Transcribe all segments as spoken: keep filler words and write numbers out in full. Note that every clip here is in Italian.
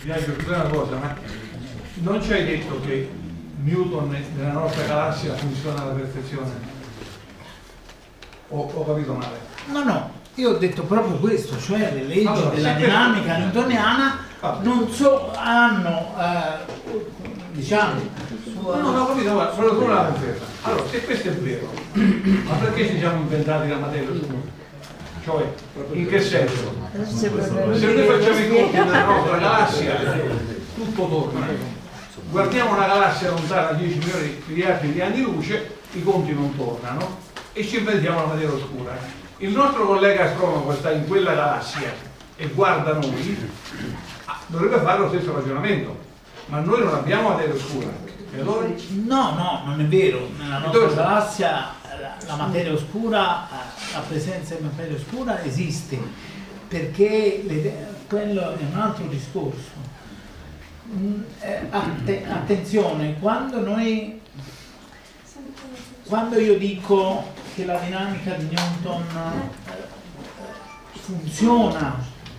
Biagio, scusa una cosa, ma non ci hai detto che Newton nella nostra galassia funziona alla perfezione? O ho capito male? No, no, io ho detto proprio questo, cioè le leggi allora, della dinamica newtoniana non so, hanno, eh, diciamo... No, no, ho capito, guarda, volevo solo la conferma. Allora, se questo è vero, ma perché ci siamo inventati la materia oscura? Cioè, in che senso? Se noi facciamo i conti nella nostra galassia, tutto torna. Guardiamo una galassia lontana a dieci miliardi di anni luce, i conti non tornano e ci inventiamo la materia oscura. Il nostro collega astronomo che sta in quella galassia e guarda noi, dovrebbe fare lo stesso ragionamento, ma noi non abbiamo materia oscura. E allora? No, no, non è vero. Nella nostra galassia la, la materia oscura, la presenza di materia oscura esiste, perché le, quello è un altro discorso. Atte, attenzione, quando noi quando io dico che la dinamica di Newton funziona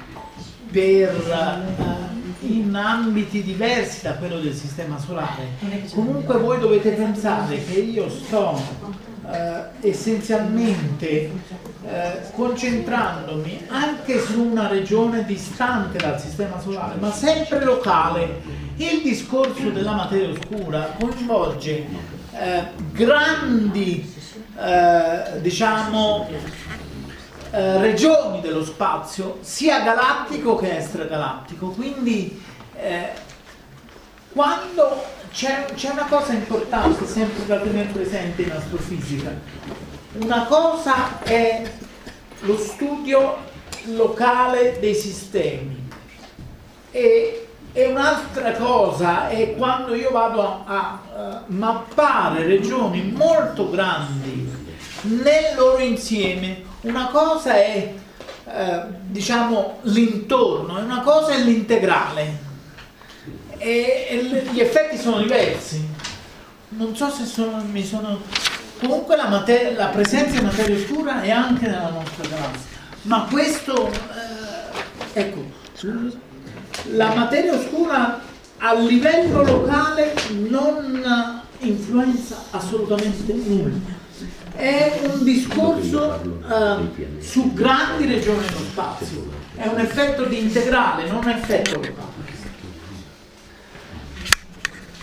per in ambiti diversi da quello del sistema solare, comunque voi dovete pensare che io sto eh, essenzialmente eh, concentrandomi anche su una regione distante dal sistema solare, ma sempre locale. Il discorso della materia oscura coinvolge eh, grandi eh, diciamo eh, regioni dello spazio, sia galattico che extragalattico. Quindi eh, quando c'è, c'è una cosa importante sempre da tenere presente in astrofisica, una cosa è lo studio locale dei sistemi e E un'altra cosa è quando io vado a, a, a mappare regioni molto grandi nel loro insieme. Una cosa è eh, diciamo l'intorno, e una cosa è l'integrale e, e gli effetti sono diversi. Non so se sono, mi sono comunque la, materia, la presenza di materia oscura è anche nella nostra galassia, ma questo eh, ecco, la materia oscura a livello locale non influenza assolutamente nulla. È un discorso uh, su grandi regioni dello spazio, è un effetto di integrale, non un effetto locale.